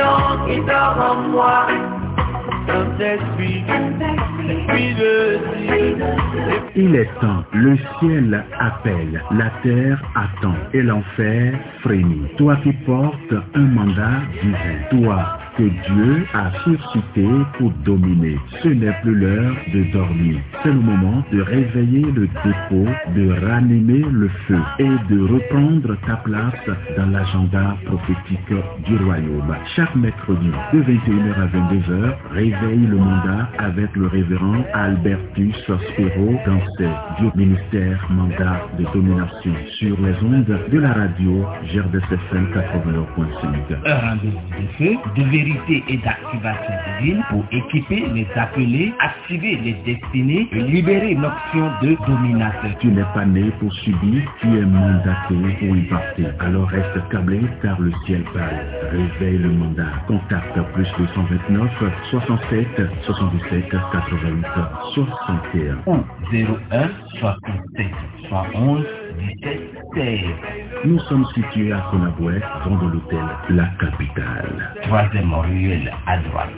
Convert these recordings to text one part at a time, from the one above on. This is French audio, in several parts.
Saint-Esprit qui dort en moi. Saint-Esprit, Esprit de Dieu. Il est temps, le ciel appelle, la terre attend et l'enfer frémit. Toi qui portes un mandat divin, toi que Dieu a suscité pour dominer. Ce n'est plus l'heure de dormir. C'est le moment de réveiller le dépôt, de ranimer le feu et de reprendre ta place dans l'agenda prophétique du royaume. Chaque mercredi, de 21h à 22h, réveille le mandat avec le révérend Albertus Spiro dans du ministère mandat de domination sur les ondes de la radio GRDS-FM 89.5. Un rendez-vous de feu, de vérité et d'activation divine pour équiper les appelés, activer les destinés et libérer l'option de dominateur. Tu n'es pas né pour subir, tu es mandaté pour y partir. Alors reste câblé car le ciel parle. Réveille le mandat. Contacte plus 229 67 77 88 61. 01 67 71 17 16. Nous sommes situés à Konaboué, vent de l'hôtel La Capitale. 3e ruelle à droite.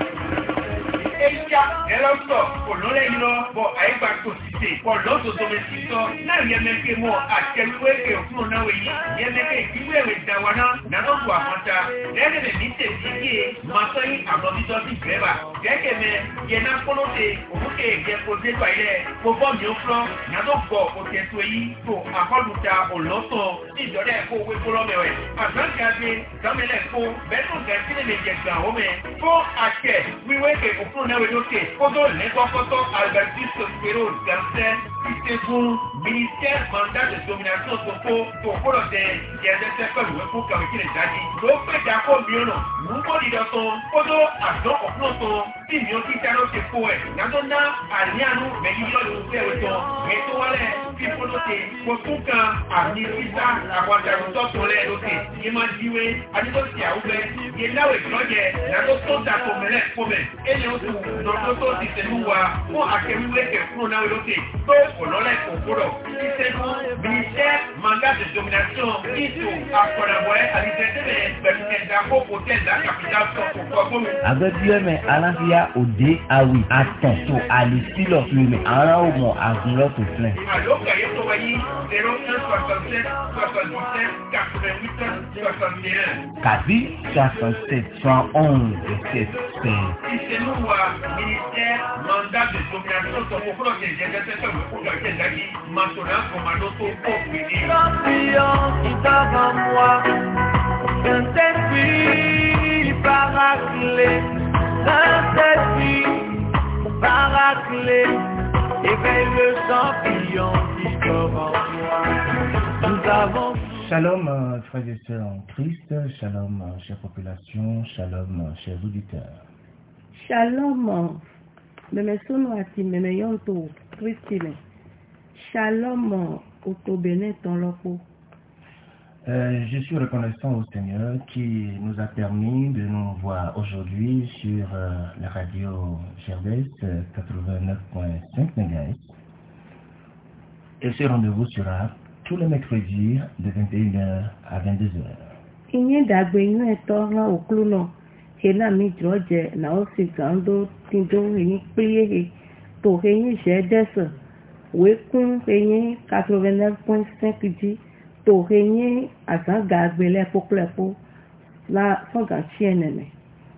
Kodo Nekokoto Albertus Spiro Gansen, Isefun, ministère mandat de domination Toko, Toko de Yadesefel Wepo Kawiki Zadi, Lope Dako Miono, Muko Lidoton, Kodo Abdo Opnoton, Simio Titano Tepoe, Nadona, Alianu, Megilo Lupeoton, Metowale, Pipolote, Kotuka, Amnifisa, Aguantaruto Tole Lote, Yemandiwe, Adidosia Ube, Yenawe Gloye, Nadoton Dako Mele Pome, Eliotu, Nototo Tisenua, Mo Akemiwe Kefuna Lote, To Olole Kokoro, Tisenu, ministère, mandat de domination, Isu, Akonabwe, Alizete, Bermendako, Hôtel, la capitale, Soko, avec Dieu, mais Alafia au dé, ah oui, attends, to Alicilo, mais Ara au mon Azulot au plein. Alors, Kayotowayi, 0167 77 88 61. Kabi, 67 111 17 16. Tisenu, ministère, mandat de domination, Soko, Champion qui dort en moi. Saint-Esprit paraclé. Saint-Esprit paraclé. Éveille le champion qui dort en moi. Nous avons. Shalom, frères et sœurs en Christ. Shalom, chère population. Shalom, chers auditeurs. Shalom. Meme sono ati meme yonto Christine. Shalom otobene ton lopo. Je suis reconnaissant au Seigneur qui nous a permis de nous voir aujourd'hui sur la radio GRDS 89.5 MHz. Et ce rendez-vous sera tous les mercredis de 21h à 22h. Inye dagbe inu eto ran okluno. Hena mi droje na o si gando tindo yin priye to yin je des we kun yin 89.5 di to yin asan gagbele poplepo la son ga chienene.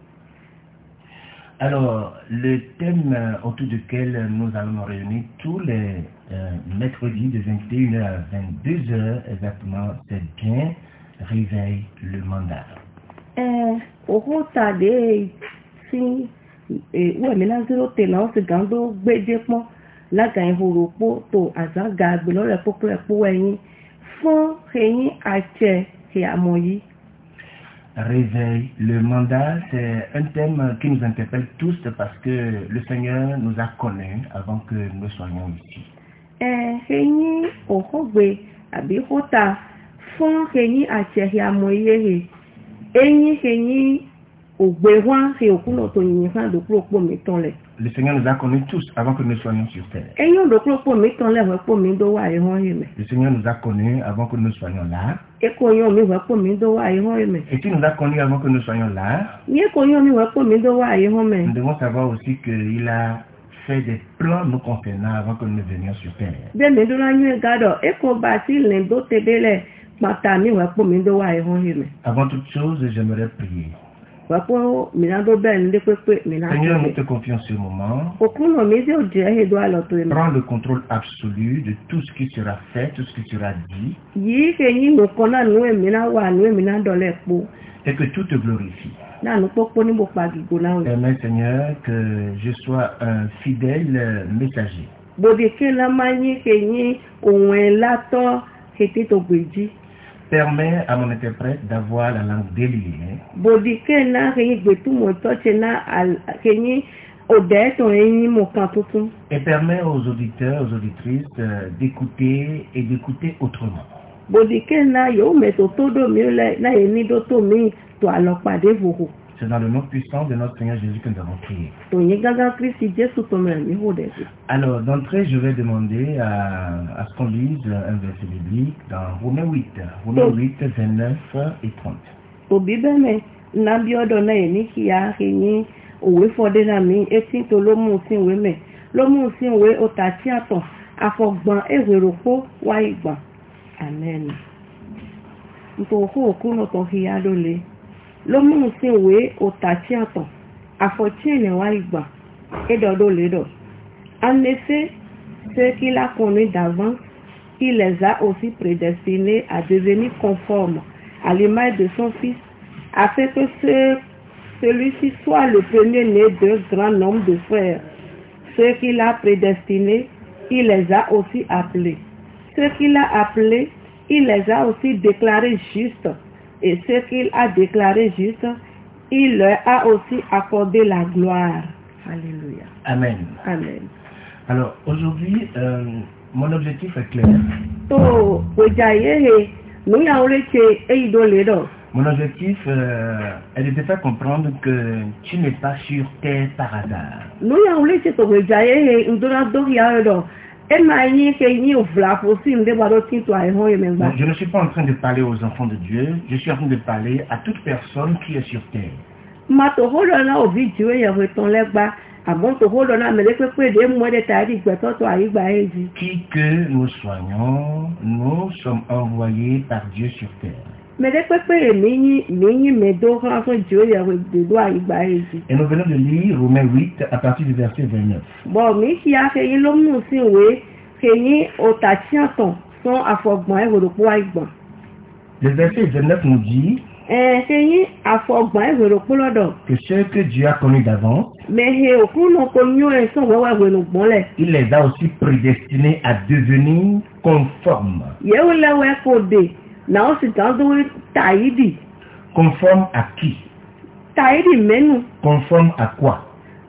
Alors, le thème autour duquel nous allons nous réunir tous les mercredis de 21h à 22h exactement, c'est bien réveille le mandat. Ohota de si ou emina zero te na o se gando gbeje pon la gan horopo to azaga gbe lo repo repo eyin fun eyin ache e amoyi. Réveille le mandat, c'est un thème qui nous interpelle tous parce que le Seigneur nous a connus avant que nous soyons ici. Eyin ohogbe abi hota fun eyin ache e amoyi eyin Le Seigneur nous a connus tous avant que nous soyons sur terre. Le Seigneur nous a connus avant que nous soyons là. Et qui nous a connus avant que nous soyons là. Nous devons savoir aussi qu'il a fait des plans nous concernant avant que nous venions sur terre. Avant toute chose, j'aimerais prier. Seigneur, nous te confions ce moment. Prends le contrôle absolu de tout ce qui sera fait, tout ce qui sera dit. Et que tout te glorifie. Permets, Seigneur, que je sois un fidèle messager. Permets à mon interprète d'avoir la langue déliée. Et permets aux auditeurs, aux auditrices d'écouter et d'écouter autrement. C'est dans le nom puissant de notre Seigneur Jésus que nous avons prié. Alors, d'entrée, je vais demander à ce qu'on lise un verset biblique dans Romains 8, 29 et 30. Amen. L'homme si oui au tatiaton, a fortune waïba, et dodo. En effet, ceux qu'il a connus d'avance, il les a aussi prédestinés à devenir conformes à l'image de son Fils, afin que celui-ci soit le premier-né d'un grand nombre de frères. Ceux qu'il a prédestinés, il les a aussi appelés. Ceux qu'il a appelés, il les a aussi déclarés justes. Et ce qu'il a déclaré juste, il leur a aussi accordé la gloire. Alléluia. Amen. Amen. Alors, aujourd'hui, mon objectif est clair. Mon objectif est de te faire comprendre que tu n'es pas sur terre par hasard. Je ne suis pas en train de parler aux enfants de Dieu, je suis en train de parler à toute personne qui est sur terre. Qui que nous soyons, nous sommes envoyés par Dieu sur terre. Et nous venons de lire Romains 8 à partir du verset 29. Le verset 29 nous dit que ceux que Dieu a connus d'avance, il les a aussi prédestinés à devenir conformes. Conforme à qui? Conforme à quoi?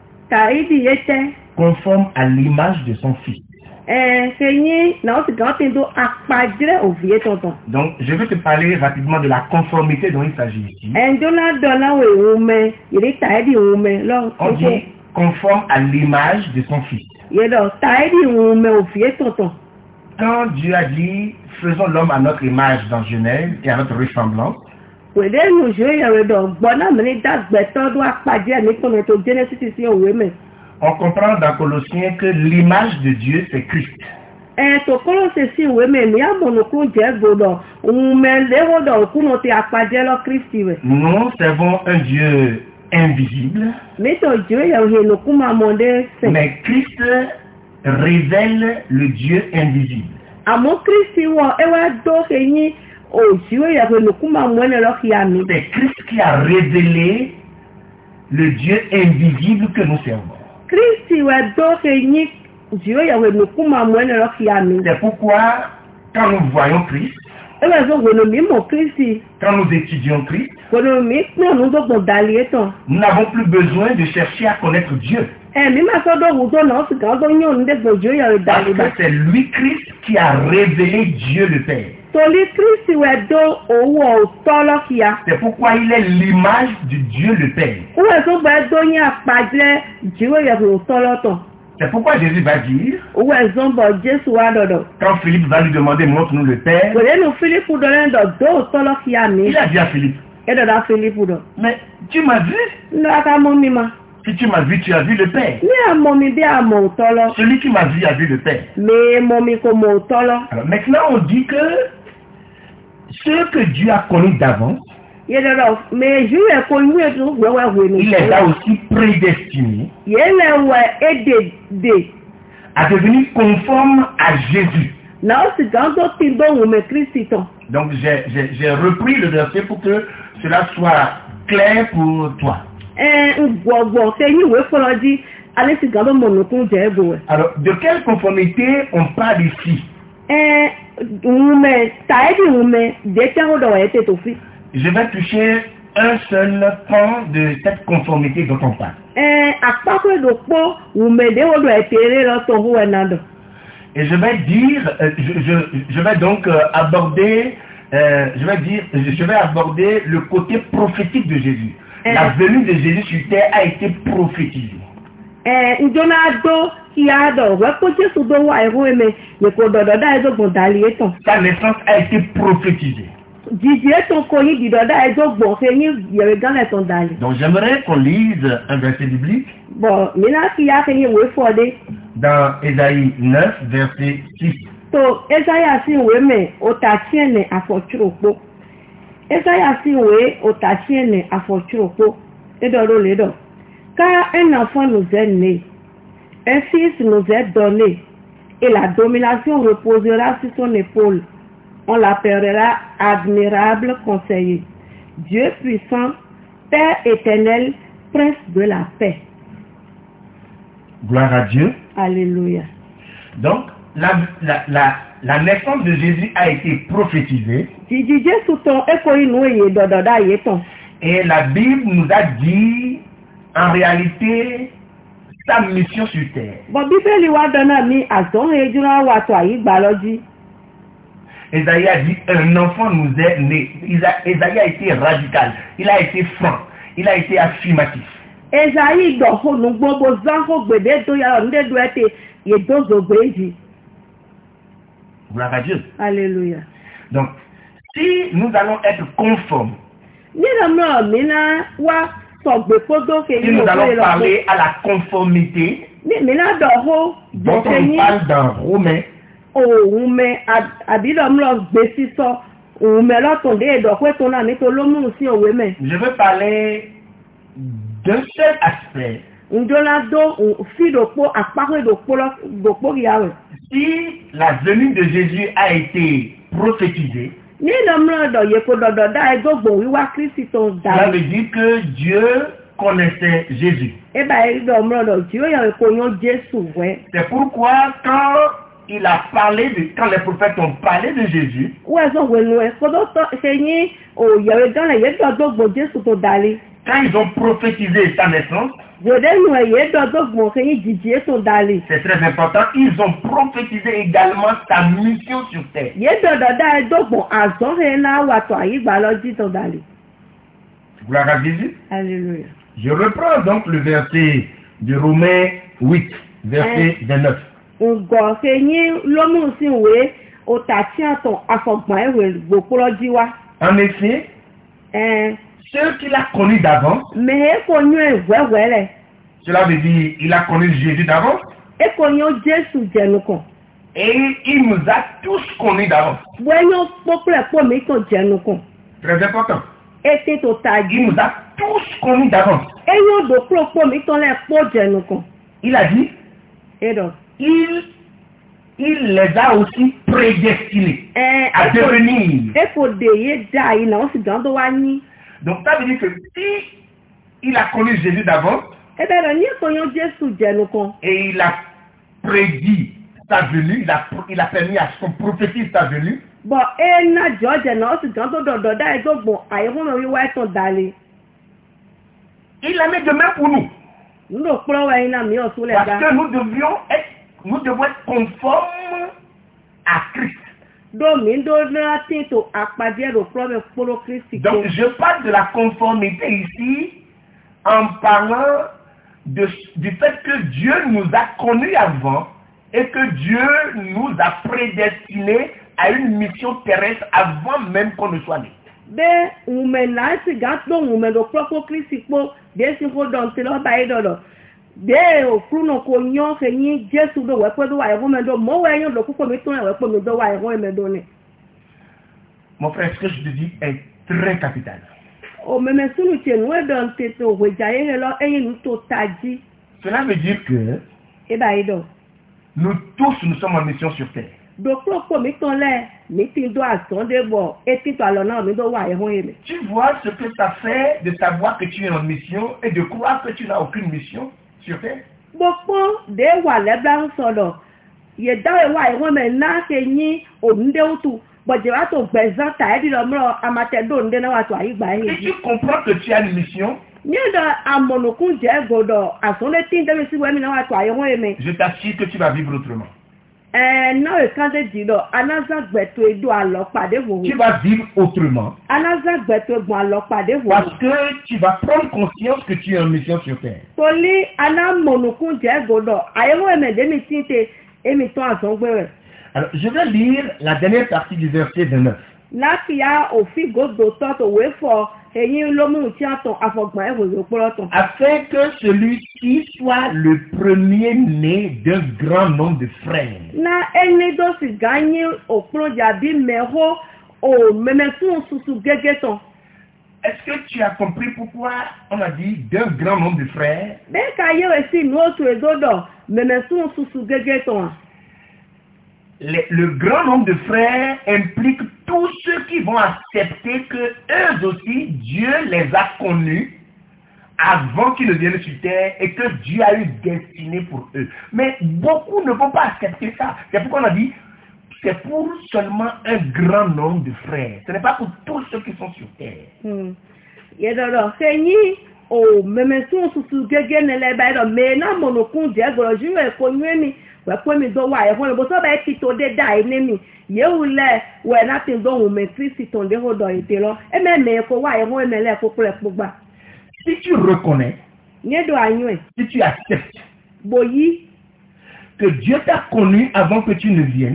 Conforme à l'image de son Fils. Donc, je vais te parler rapidement de la conformité dont il s'agit ici. On dit conforme à l'image de son Fils. Quand Dieu a dit, faisons l'homme à notre image dans Genèse et à notre ressemblance, on comprend dans Colossiens que l'image de Dieu, c'est Christ. Nous servons un Dieu invisible, mais Christ révèle le Dieu invisible. C'est Christ qui a révélé le Dieu invisible que nous servons. C'est pourquoi, quand nous voyons Christ, quand nous étudions Christ, nous n'avons plus besoin de chercher à connaître Dieu. Parce que c'est lui, Christ, qui a révélé Dieu le Père. Toli Christ wè do owó òtọ́lọ́ kìá. C'est pourquoi il est l'image de Dieu le Père. Ouè tó bẹ do yín àpàjẹ́ jìwé yẹ kò òtọ́lọ́ tán. C'est pourquoi Jésus va dire, Ouè zọ́nbọ̀ Jésù wá dọ̀dọ̀. quand Philippe va lui demander montre-nous le Père, Kò lẹ́nu Fílípù dọ̀lẹ́ dọ̀ do òtọ́lọ́ kìá mi. il a dit à Philippe, Ẹ dọ̀dọ̀ Fílípù dọ̀. mais tu m'as vu? Ndọ́ aka mọ́ mi ma. Si tu m'as vu, tu as vu le Père. Ní àmọ́ mi bí àmọ́ òtọ́lọ́. Celui qui m'a vu a vu le Père. Mi mọ́ mi kò mọ̀ òtọ́lọ́. Alors maintenant on dit que ceux que Dieu a connus d'avance, Yẹ dọ̀dọ̀ mẹ́jú ẹ̀ kò inú ètò wẹ́wẹ́ wẹ̀ mi. il les a aussi prédestinés Yẹ lẹ̀ wẹ̀ édè dè. à devenir conformes à Jésus. Náà sì gán tó ti dóhùn mẹ́ Kristi tán. Donc j'ai repris le verset pour que cela soit clair pour toi. Gbọ̀gbọ̀ kẹyìn ìwé fọlọ́jí alẹ́ sì gán ló mọ̀ nù tún jẹ́ ẹ̀bùn ẹ̀. Alors de quelle conformité on parle ici? Ǹmẹ̀ tàẹ́dì ǹmẹ̀ dẹ́tẹ́ ó dọ̀wọ̀ ẹ̀ tètò fi. Je vais toucher un seul pan de cette conformité dont on parle. Àpapọ̀ èdòpọ̀ ǹmẹ̀ déwọ́dọ̀ ẹ̀ tèrè lọ́tọ̀ owó ẹ̀ náà dọ̀. Et je vais dire, je vais donc aborder, je vais aborder le côté prophétique de Jésus. La venue de Jésus sur terre a été prophétisée. Njona do kí a dọ̀ wẹ́ kó Jésù tó wà ẹ̀hún ẹ̀mẹ̀ nìkò dọ̀dọ̀dá ẹ̀dọ́gbọ̀n dàlí ẹ̀tàn. Sa naissance a été prophétisée. Jìjì ẹ̀tàn kò yí dìdọ̀dá ẹ̀dọ́gbọ̀n fẹ́ yín yẹ̀rẹ̀ gán ẹ̀tàn dàlí. Donc j'aimerais qu'on lise un verset biblique. Bọ̀ mìíràn kí a fẹ́ yín ìwé fọ́dé. Dans Ésaïe 9, verset 6. To Esaya si ìwé mẹ́ òtàchiẹ̀nẹ̀ àfọ̀túròpó. Esaya si ìwé òtàchiẹ̀nẹ̀ àfọ̀túròpó. Édọ̀rọ̀ lédọ̀. Car un enfant nous est né, un fils nous est donné, et la domination reposera sur son épaule. On l'appellera admirable conseiller, Dieu puissant, Père éternel, Prince de la paix. Gloire à Dieu. Alléluia. Donc, la naissance de Jésus a été prophétisée. Et la Bible nous a dit, en réalité, sa mission sur terre. Esaïe a dit, un enfant nous est né. Esaïe a été radical, il a été franc, il a été affirmatif. Gloire à Dieu. Alléluia. Donc, si nous allons être conformes, si nous allons parler à la conformité dont on parle dans Romains, je veux parler d'un seul aspect. Si la venue de Jésus a été prophétisée, cela veut dire que Dieu connaissait Jésus. C'est pourquoi quand il a parlé quand les prophètes ont parlé de Jésus, quand ils ont prophétisé sa naissance, c'est très important, ils ont prophétisé également sa mission sur terre. Gloire à Jésus. Alléluia. Je reprends donc le verset de Romains 8, verset 29. En effet, ceux qu'il a connus d'avance, cela veut dire il a connu Jésus d'avance, et il nous a tous connus d'avance. Très important. Il nous a tous connus d'avance. Il a dit, il les a aussi prédestinés à devenir. Donc ça veut dire que si il a connu Jésus d'avance, et il a prédit sa venue, il a permis à son prophétie sa venue, il a mis de main pour nous. Parce que nous devons être conformes à Christ. Donc, je parle de la conformité ici en parlant du fait que Dieu nous a connus avant et que Dieu nous a prédestinés à une mission terrestre avant même qu'on ne soit né. Mon frère, ce que je te dis est très capital. Cela veut dire que nous tous, nous sommes en mission sur terre. Tu vois ce que ça fait de savoir que tu es en mission et de croire que tu n'as aucune mission sur terre? Et tu comprends que tu as une mission? Je t'assure que tu vas vivre autrement. Tu vas vivre autrement. Parce que tu vas prendre conscience que tu es en mission sur terre. Alors, je vais lire la dernière partie du verset 29. Afin que celui-ci soit le premier-né d'un grand nombre de frères. Est-ce que tu as compris pourquoi on a dit d'un grand nombre de frères? Le grand nombre de frères implique tous ceux qui vont accepter que eux aussi, Dieu les a connus avant qu'ils ne viennent sur terre et que Dieu a eu destinée pour eux. Mais beaucoup ne vont pas accepter ça. C'est pourquoi on a dit, c'est pour seulement un grand nombre de frères. Ce n'est pas pour tous ceux qui sont sur terre. Si tu reconnais, si tu acceptes que Dieu t'a connu avant que tu ne viennes,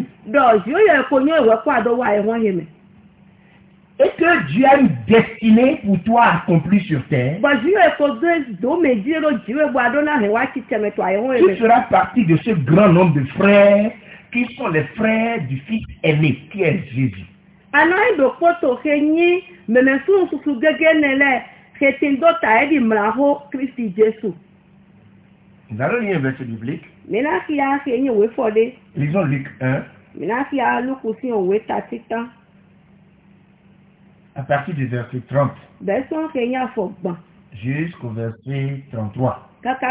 et que Dieu a une destinée pour toi accomplie sur terre, tu feras partie de ce grand nombre de frères qui sont les frères du Fils aimé, qui est Jésus. Nous allons lire un verset biblique. Lisons Luc 1. À partir du verset 30 jusqu'au verset 33.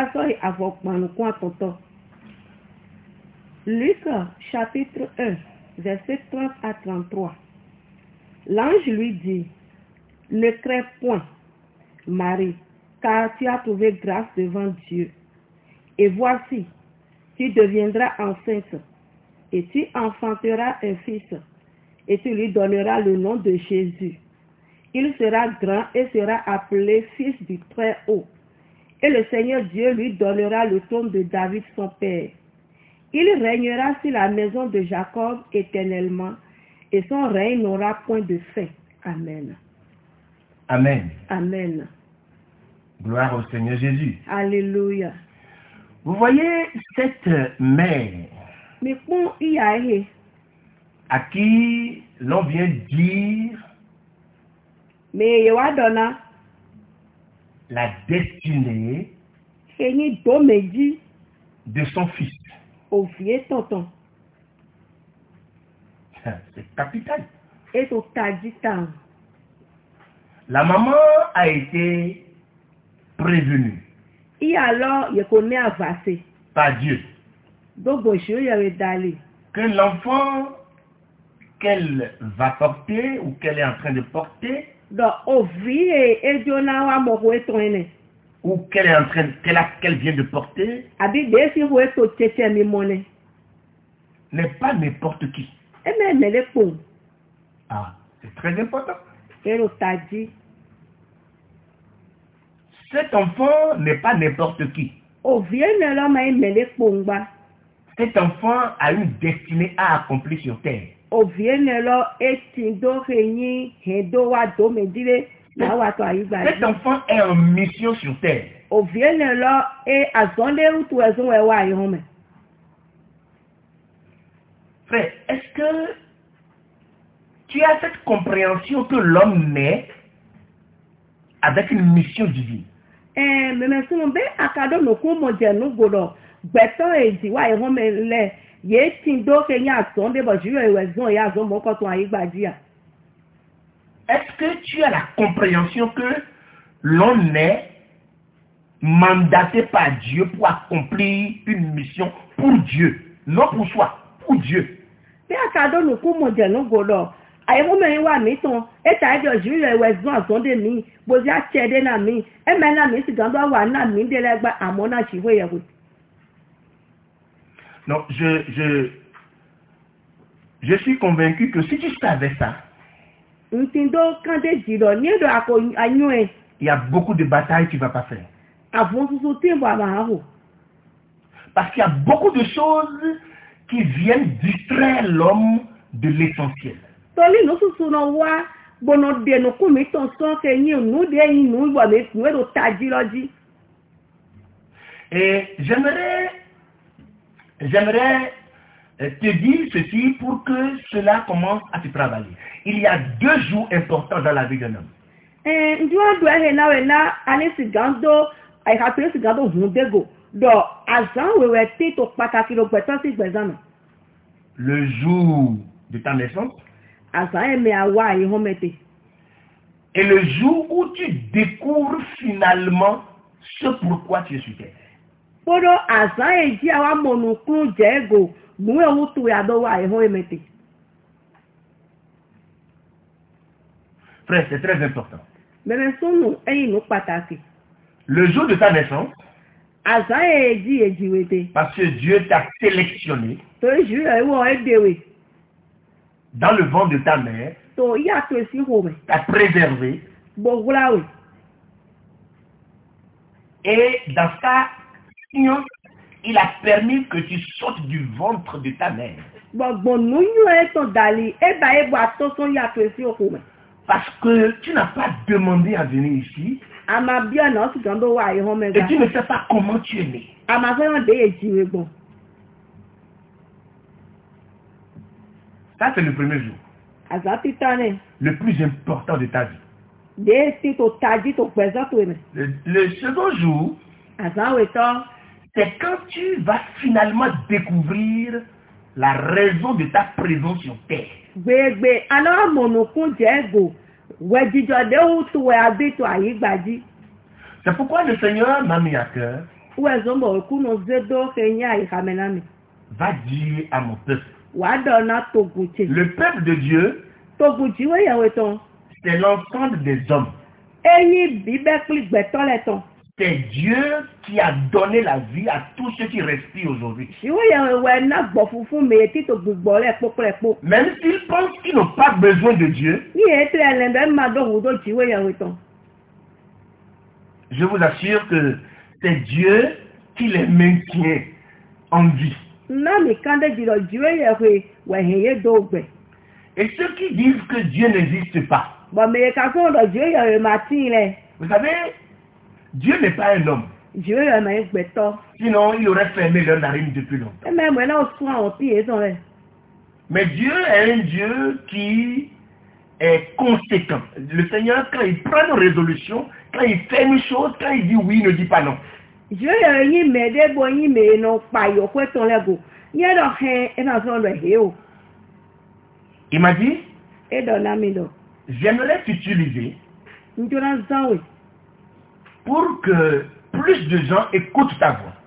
Luc chapitre 1, verset 30 à 33. L'ange lui dit, ne crains point, Marie, car tu as trouvé grâce devant Dieu. Et voici, tu deviendras enceinte, et tu enfanteras un fils, et tu lui donneras le nom de Jésus. Il sera grand et sera appelé Fils du Très-Haut. Et le Seigneur Dieu lui donnera le trône de David son père. Il régnera sur la maison de Jacob éternellement, et son règne n'aura point de fin. Amen. Amen. Amen. Gloire au Seigneur Jésus. Alléluia. Vous voyez cette mère à qui l'on vient dire la destinée de son fils. C'est capital. La maman a été prévenue par Dieu que l'enfant qu'elle va porter ou qu'elle est en train de porter ou qu'elle vient de porter n'est pas n'importe qui. Ah, c'est très important. Cet enfant n'est pas n'importe qui. Cet enfant a une destinée à accomplir sur terre. Cet enfant est en mission sur terre. Frère, est-ce que tu as cette compréhension que l'homme naît avec une mission divine? Est-ce que tu as la compréhension que l'on est mandaté par Dieu pour accomplir une mission pour Dieu, non pour soi, pour Dieu? Non, je suis convaincu que si tu savais ça, il y a beaucoup de batailles que tu ne vas pas faire. Parce qu'il y a beaucoup de choses qui viennent distraire l'homme de l'essentiel. Et j'aimerais te dire ceci pour que cela commence à se travailler. Il y a 2 jours importants dans la vie d'un homme. Le jour de ta naissance et le jour où tu découvres finalement ce pourquoi tu es sur terre. Frère, c'est très important. Le jour de ta naissance, parce que Dieu t'a sélectionné dans le ventre de ta mère, t'a préservé, et dans sa science, il a permis que tu sortes du ventre de ta mère. Parce que tu n'as pas demandé à venir ici, et tu ne sais pas comment tu es né. Ça, c'est le premier jour. Le plus important de ta vie. Le second jour, c'est quand tu vas finalement découvrir la raison de ta présence sur terre. C'est pourquoi le Seigneur m'a mis à cœur, va dire à mon peuple. Le peuple de Dieu, c'est l'ensemble des hommes. C'est Dieu qui a donné la vie à tous ceux qui respirent aujourd'hui. Même s'ils pensent qu'ils n'ont pas besoin de Dieu, je vous assure que c'est Dieu qui les maintient en vie. Et ceux qui disent que Dieu n'existe pas, vous savez, Dieu n'est pas un homme. Sinon, il aurait fermé leur narine depuis longtemps. Mais Dieu est un Dieu qui est conséquent. Le Seigneur, quand il prend une résolution, quand il fait une chose, quand il dit oui, il ne dit pas non. Il m'a dit, j'aimerais t'utiliser pour que plus de gens écoutent ta voix.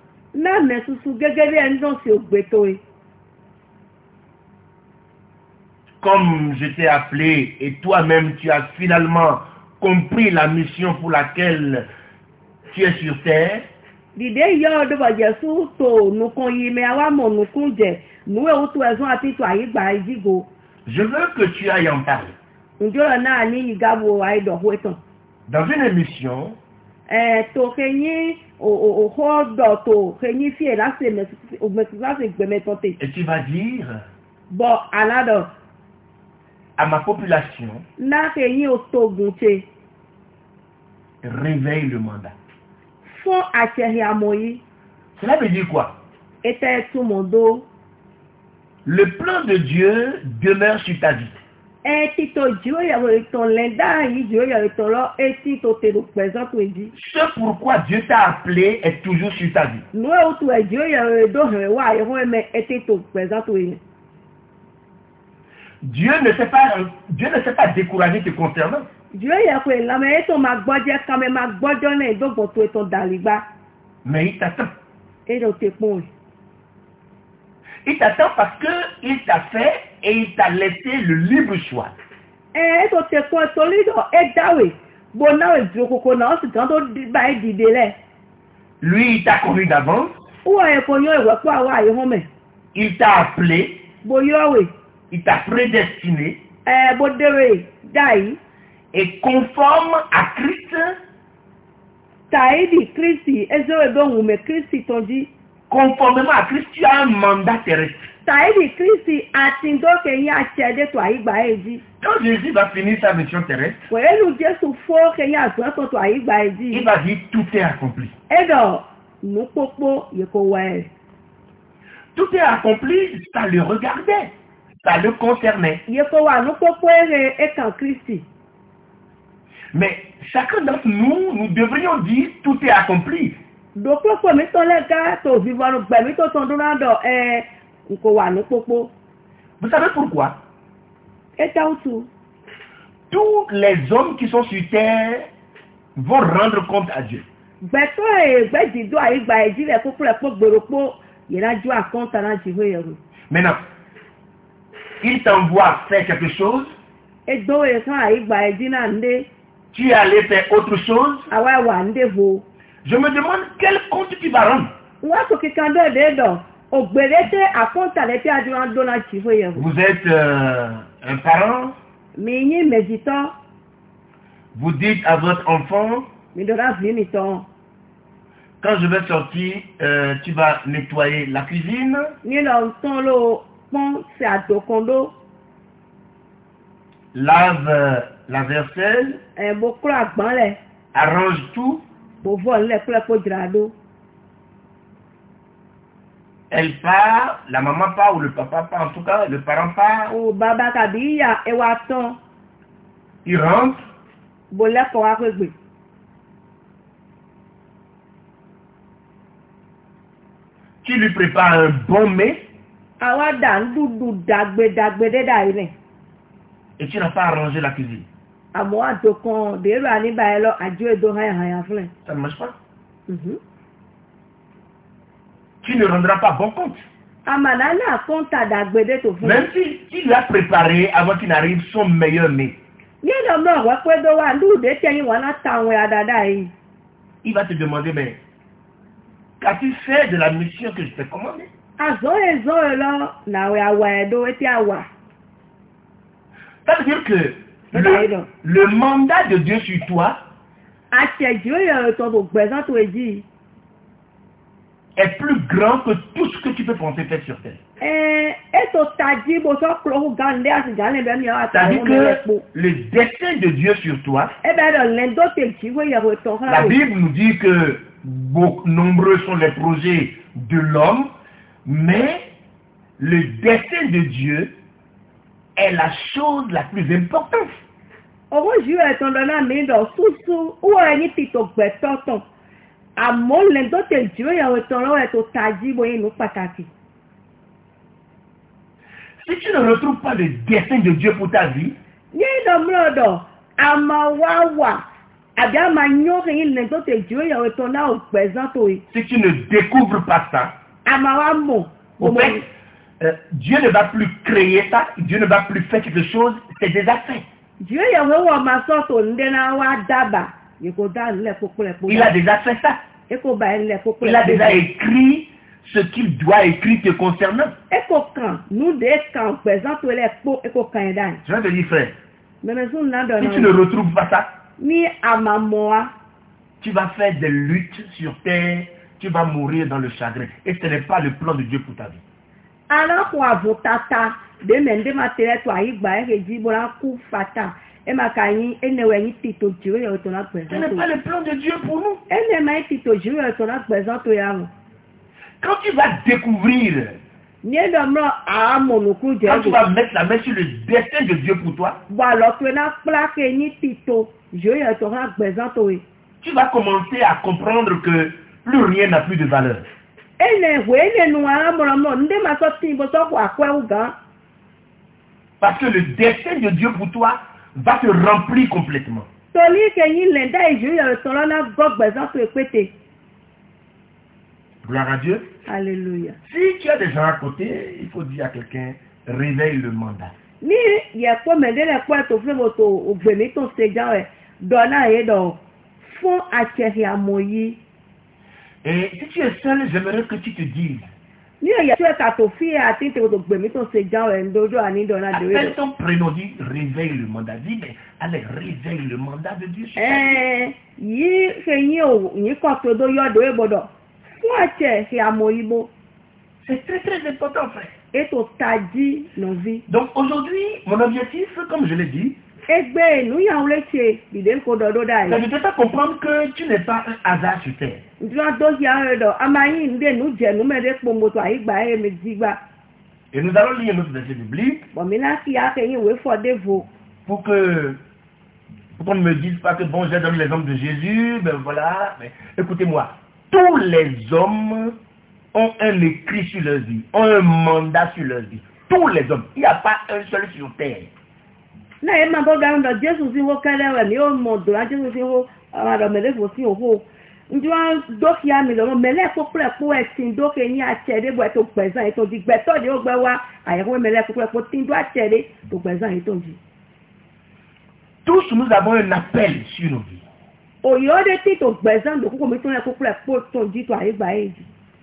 Comme je t'ai appelé et toi-même tu as finalement compris la mission pour laquelle tu es sur terre, nous et tout elles ont appris toi y ba idigo Je veux que tu ailles en parler. ndio na ni igabo ai do weton Dans une émission, to kenyi o ho do to kenyi fi la se me o me la se gbe me tonte et tu vas dire bo anado à ma population, na kenyi o to gunche réveille le mandat. fún àṣẹ̀hìn àmọ̀yí Cela veut dire quoi? ètò ẹ̀túnmọ̀dó Le plan de Dieu demeure sur ta vie. títò jìóyàwó ìtàn lẹ́dá yìí jìóyàwó ìtàn lọ etí tó tèrò pẹ̀sán tó èjì Ce pourquoi Dieu t'a appelé est toujours sur ta vie. nù èwùtò ẹ̀ jìóyàwó ìdóhùn wà ẹ̀hún ẹ̀mẹ̀ etí tó pẹ̀sán tó èjì Dieu ne s'est pas découragé te concernant. jìóyàwó ìlànà ètò máa gbọ́jẹ́ kàmẹ́ máa gbọ́jọ́ náà ìdógbò tó ètò dàlígbá Mais il t'attend. èdè tè pọ̀ rẹ̀ Il t'attend parce qu'il t'a fait et il t'a laissé le libre choix. ètò tè pọ̀ ètò lídọ̀ ẹ̀dáwè bó náà ìdúró kòkó náà ó sì kàn tó bá ẹ̀ dìde lẹ̀ Lui, il t'a connu d'avance. wọ́n ẹ̀ kò yan ìwẹ́pọ̀ àwọn àyẹ̀hún mẹ́ Il t'a appelé. bó yọ̀wé Il t'a prédestiné. bó dèrè dáì Et conforme à Christ, Taïdi Christi, Ezoebon mais Christi t'ont dit. conformément à Christ, tu as un mandat terrestre. Taïdi Christi a tindo Kenya chede toi igba eji. Quand Jésus va finir sa mission terrestre, Ouais, nous Jésus fort Kenya soit toi igba eji. il va dire tout est accompli. Edo, nous popo yeko ouais. Tout est accompli, ça le regardait, ça le concernait. Yeko wa nous popo et quand Christi. Mais chacun d'entre nous, nous devrions dire tout est accompli. Donc popo mi ton le ga to vivre no gbe mi to ton donado nko wa nous popo. Vous savez pourquoi? Et taoutou. Tous les hommes qui sont sur terre vont rendre compte à Dieu. Beto gbejido aigba eji le popo le po gboropo yena ju akonta na jiwe yero. Maintenant, il t'envoie faire quelque chose, Edo e kan aigba eji na nde. tu es allé faire autre chose. Awa wa nde vo. Je me demande quel compte tu vas rendre. Wa so kikan do de do. Ogberete akonta le ti aduran do na jiwe yero. Vous êtes un parent, Mi yin medito, vous dites à votre enfant, mi do na vi mi ton. quand je vais sortir, tu vas nettoyer la cuisine, Ni lo ton lo pon se adokondo. lave la vaisselle, Bo kro agbon le. arrange tout. Bo vol le kro po drado. Elle part, la maman part ou le papa part, en tout cas, le parent part, O baba kabiya e wa ton. il rentre, Bo le ko wa kwegbe. tu lui prépares un bon mets Awa dan dudu dagbe de da ile. et tu n'as pas arrangé la cuisine. Amo adokon de ro ani ba e lo ajo edo haya fun. Ça ne marche pas. Mhm. Tu ne rendras pas bon compte. Amana na konta dagbe de to fun. Même si tu lui as préparé avant qu'il n'arrive son meilleur mets, Ni do mo wa pe do wa ndu de teyin wa na tawon adada yi. il va te demander, mais qu'as-tu fait de la mission que je t'ai commandée? Azo lo na we awa edo eti awa. Ça veut dire que D'accord. le mandat de Dieu sur toi Acheju yo to do gbezan to eji. est plus grand que tout ce que tu peux penser faire sur terre. Eto taji bo so klo gande asi gane be mi ata C'est-à-dire que le destin de Dieu sur toi, e be do lendo te ji we yo to la Bible nous dit que nombreux sont les projets de l'homme, mais le destin de Dieu est la chose la plus importante. Owo ju e ton do na mi do susu wo eni ti to gbe toton. Amo lendo te ji we yo to lo e to taji bo inu pataki. Si tu ne retrouves pas le destin de Dieu pour ta vie, Ni do mrodo ama wa abi ama nyo yin lendo te ji we yo to na o gbezan to yi. si tu ne découvres pas ça, Ama wa mo. au fait, Dieu ne va plus créer ça, Dieu ne va plus faire quelque chose, c'est déjà fait. Dieu ya wo ma so to nde na wa daba. Yeko da le popo le popo. Il a déjà fait ça. Eko ba le popo. Il a déjà écrit ce qu'il doit écrire te concernant. Nous des quand présente les po et coquin dan. Je vais te dire, frère, Mais nous n'a si tu ne retrouves pas ça, ni à maman. tu vas faire des luttes sur terre, tu vas mourir dans le chagrin. Et ce n'est pas le plan de Dieu pour ta vie. Alors quoi votata de mende matériel toi igba e ji bola ku fata e makani ene weni tito jiwe yo to na Ce présent. n'est pas le plan de Dieu pour nous. Ene mai tito jiwe yo to na présent to ya. Quand tu vas découvrir, Ni do mro a monuku je. quand tu vas mettre la main sur le destin de Dieu pour toi, Ba lo to na plaque ni tito jiwe yo to na présent to e. tu vas commencer à comprendre que plus rien n'a plus de valeur. Ene we ene nu a mo mo nde ma so tin bo so kwa kwa uga. Parce que le destin de Dieu pour toi va te remplir complètement. Toli ke yin le da jiwe yo to na go présent to epete. Gloire à Dieu. Alléluia. Si tu as des gens à côté, il faut dire à quelqu'un, réveille le mandat. Ni ye ko mende le ko to fle mo to ogbemi to se jan e dona e do fún àṣẹ̀hì àmọ̀yí. Et si tu es seul, j'aimerais que tu te dises. Ní ẹ̀yà tí ẹ̀ka tó fi àti ìtẹ̀wò tó gbèmí tó ṣe jáwọ̀ ẹ̀ ń dojú ànídọ́nà dèrè. Appelle ton prénom, dis réveille le mandat. Dis, mais allez, réveille le mandat de Dieu. Yìí ṣe yín kọ́ tó dó yọ̀dọ̀ ẹ̀ gbọ́dọ̀ fún àṣẹ̀hì àmọ̀yí bó. C'est très très important, frère. Ètò tají nọ̀ví. Donc aujourd'hui, mon objectif, comme je l'ai dit, Ẹgbẹ́ ìnúyàwó léṣe ìdè kó dọ̀dọ̀ dà c'est yìí. de te faire comprendre que tu n'es pas un hasard sur terre. Ìjọba tó ṣe àwọn ẹ̀dọ̀ amáyín ń dè nú jẹ̀nú mẹ́rẹ́ pòmòtò àyígbà ẹ̀ méjì gbà. Et nous allons lire notre verset biblique Bọ̀mínà kí akẹ́yìn ìwé fọ́dé vo. pour qu'on ne me dise pas que bon, j'ai donné les hommes de Jésus, ben voilà. Mais écoutez-moi, tous les hommes ont un écrit sur leur vie, ont un mandat sur leur vie. Tous les hommes. Il n'y a pas un seul sur terre. Náà yẹn máa bọ́ dáhùn lọ Jésù sí wó kẹ́lẹ́ rẹ̀ ní ó mọ̀ dòrá Jésù sí wó àwọn àdọ̀ mẹ́lẹ́fò sí òhó. Njẹ́ wọ́n dókìá mi lọ́wọ́ mẹ́lẹ́ púpọ̀ pọ̀ ẹ̀sìn dókè ní àtsẹ̀dé bọ̀ ètò gbẹ̀sán ètò di gbẹ̀tọ́ ni ó gbẹ wá àyẹ̀wò mẹ́lẹ́ púpọ̀ pọ̀ tí ń dó àtsẹ̀dé tó gbẹ̀sán ètò di. Tous nous avons un appel sur nos vies. Òyìn ó dé tí tó gbẹ̀sán ló kúkú mi tó yẹ púpọ̀ pọ̀ tó di tó àyígbà èjì.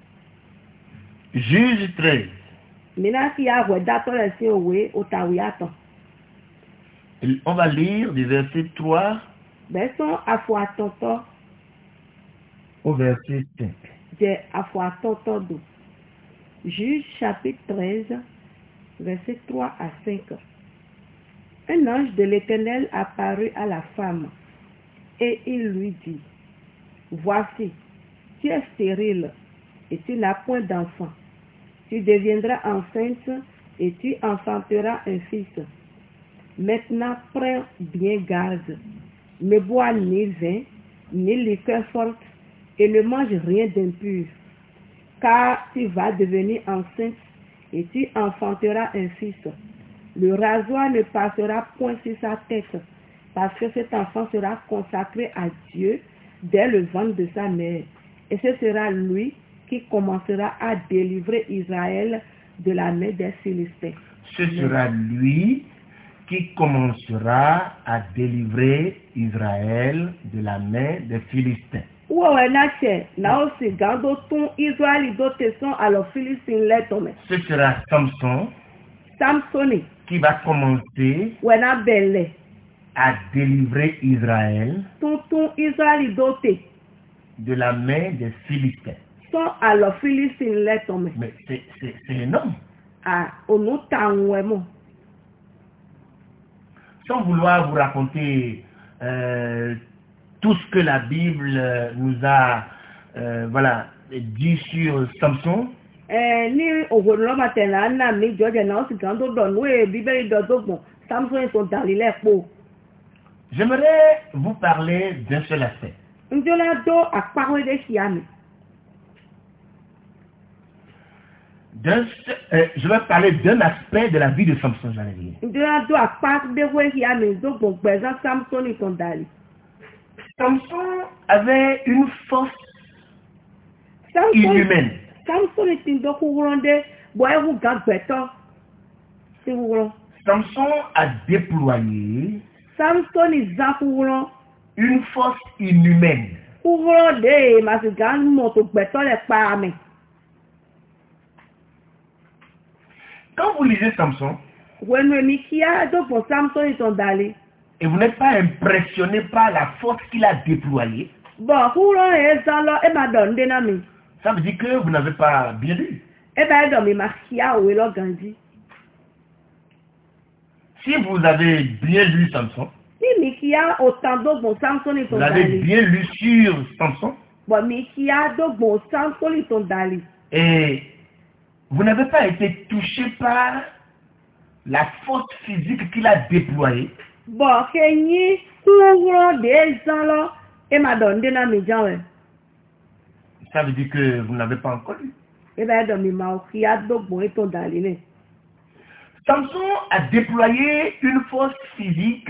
Juge 13. Mìíràn kí àwẹ̀ dátọ́ rẹ̀ sí òwe òtàwé àtàn. On va lire du verset 3 Bẹ̀sán àfọ̀ àtọ̀tọ̀ au verset 5. jẹ́ àfọ̀ àtọ̀tọ̀ dò. Juge chapitre 13, versets 3 à 5. Un ange de l'Éternel apparut à la femme et il lui dit, voici, tu es stérile et tu n'as point d'enfant. Tu deviendras enceinte et tu enfanteras un fils. Maintenant, prends bien garde. Ne bois ni vin, ni liqueur forte et ne mange rien d'impur. Car tu vas devenir enceinte et tu enfanteras un fils. Le rasoir ne passera point sur sa tête, parce que cet enfant sera consacré à Dieu dès le ventre de sa mère. Et ce sera lui qui commencera à délivrer Israël de la main des Philistins. Ce sera lui qui commencera à délivrer Israël de la main des Philistins. Ce sera Samson qui va commencer à délivrer Israël de la main des Philistins. Mais c'est énorme. Sans vouloir vous raconter tout ce que la Bible nous a dit sur Samson, j'aimerais vous parler d'un seul aspect. Je vais parler d'un aspect de la vie de Samson, j'allais dire. Samson avait une force inhumaine. Samson a déployé une force inhumaine. quand vous lisez Samson, wenu mi kia do po Samson ton dali. et vous n'êtes pas impressionné par la force qu'il a déployée, Bon, huro ezalo e ma don de na mi. ça veut dire que vous n'avez pas bien lu. E ba do mi ma kia we lo ganji. Si vous avez bien lu Samson, Si mi kia autant do bon Samson ton vous avez dali. bien lu sur Samson, Bon mi kia do bon Samson ton dali. et vous n'avez pas été touché par la force physique qu'il a déployée, Bon, kenyi huro de ezalo e ma don de na mi janwe. ça veut dire que vous n'avez pas encore lu. E ba do mi ma kia do bon ton dali ne. Samson a déployé une force physique,